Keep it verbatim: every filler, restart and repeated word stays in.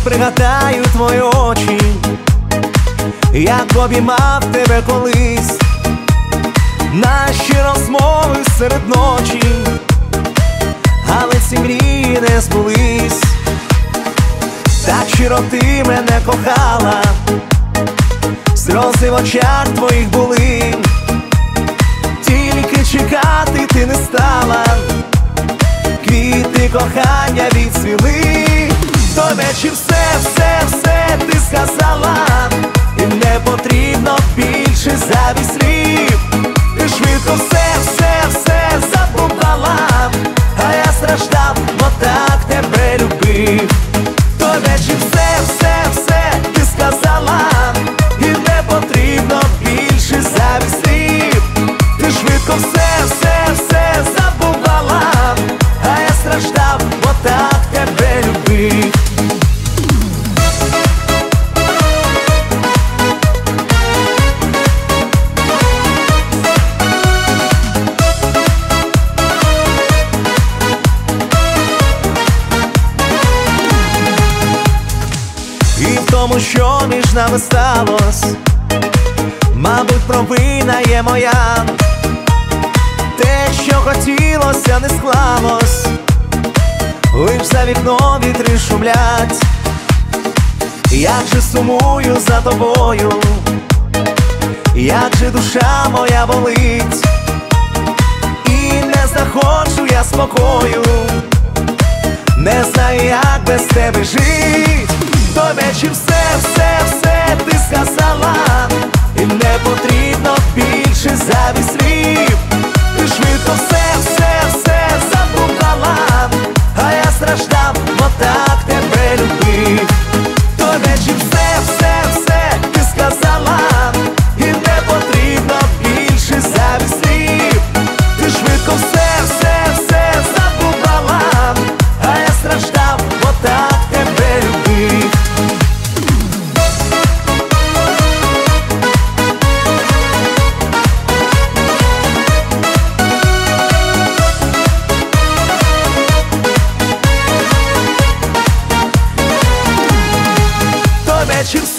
пригадаю твої очі, як обіймав тебе колись, наші розмови серед ночі, але ці мрії не збулись. Так щиро ти мене кохала, сльози в очах твоїх були, тільки чекати ти не стала, квіти кохання відцвіли. В той вечір все, все, все ти сказала, і не потрібно більше зайвих слів. Ти швидко все, все, все забувала, а я страждав, бо так тебе любив. В той вечір все, все, все ти сказала, і не потрібно більше зайвих слів. Ти швидко все, все, все забувала, а я страждав, бо так тебе любив. І в тому, що між нами сталось, мабуть, провина є моя. Те, що хотілося, не склалось, лиш за вікном вітри шумлять. Як же сумую за тобою, як же душа моя болить, і не знаходжу я спокою, не знаю, як без тебе жить. В той вечір все, все, все ти сказала, і не потрібно більше зайвих слів. Ти швидко все, все, все забувала, а я страждав, бо так тебе любив. В той вечір все, все, все ти сказала, і не потрібно більше зайвих слів. Ти швидко все, все, все забувала, а я страждав, бо так тебе любив. Вечір